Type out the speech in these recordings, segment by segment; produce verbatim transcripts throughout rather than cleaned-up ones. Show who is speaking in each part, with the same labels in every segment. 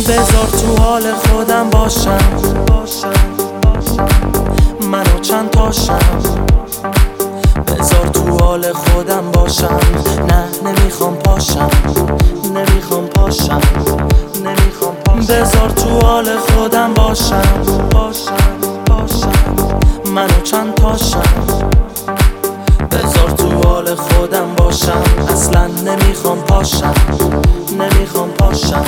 Speaker 1: بذار تو حال خودم باشم، منو چند تاشم. بذار تو حال خودم باشم، نه نمیخوام پاشم، نمیخوام پاشم، نمیخوام پاشم. بذار تو حال خودم باشم، باشم، باشم، منو چند تاشم. بذار تو حال خودم باشم، اصلا نمیخوام پاشم، نمیخوام پاشم.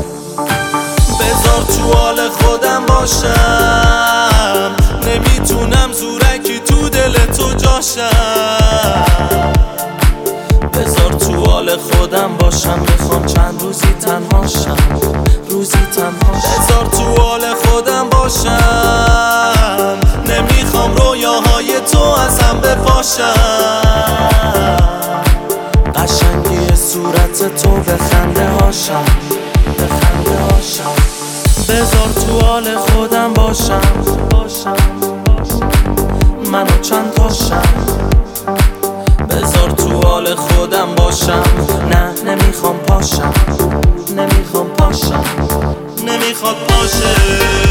Speaker 1: بذار تو حال خودم باشم، نمیتونم زورکی تو دل تو جاشم. بذار تو حال خودم باشم، میخوام چند روزی تنهاشم، روزی تنهاشم. بذار تو حال خودم باشم، نمیخوام رویاهای تو از هم بپاشم. قشنگی صورت تو به خنده هاشم، به خنده هاشم. بذار تو حال خودم باشم، باشم، منو چند تاشم. بذار تو حال خودم باشم، نه نمیخوام پاشم، نمیخوام پاشم، نمیخواد پاشه.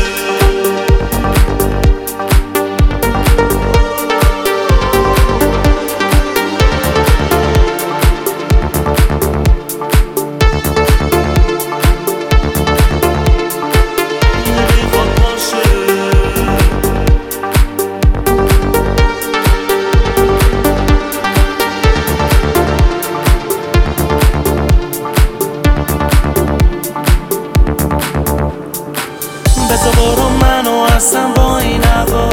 Speaker 1: بذار برو منو هستم با این هوا،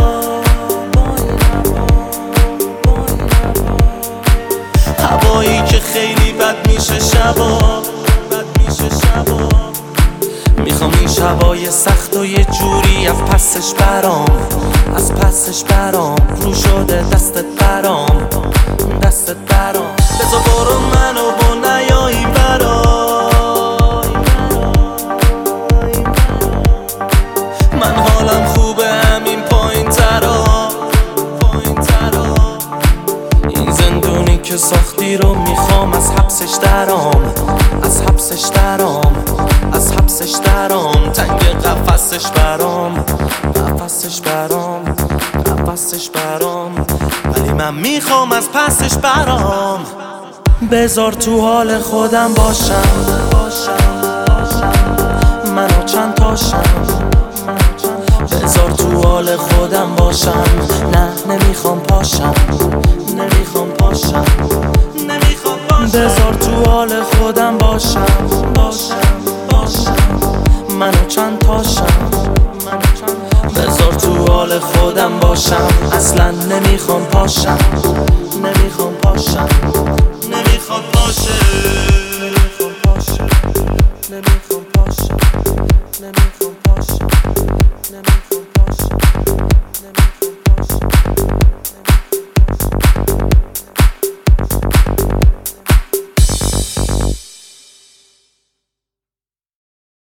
Speaker 1: هوایی که خیلی بد میشه شبا، بد میشه شبا. میخوام این شبای سخت و یه جوری از پسش برام، از پسش برام. رو شده دستت برام، دستت برام. بذار برو منو با نیایی برام، من حالم خوبه همین پایین ترا، پایین ترا. این زندونی که ساختی رو میخوام از حبسش درام، از حبسش درام، از حبسش درام. تنگ قفسش برام، قفسش برام، قفسش برام. ولی من میخوام از پسش برام. بذار تو حال خودم باشم، باشم، منو چند تاشم. بذار تو حال خودم باشم، نه نمیخوام پاشم، نمیخوام پاشم، نمیخوام پاشم. بذار تو حال خودم باشم، باشم، باشم، منو چند تاشم. بذار تو حال خودم باشم، اصلا نمیخوام پاشم، نمیخوام پاشم، نمیخوام باشه، نمیخوام پاشم، نمیخوام پاشم، نمیخوام پاشم، نمیخوام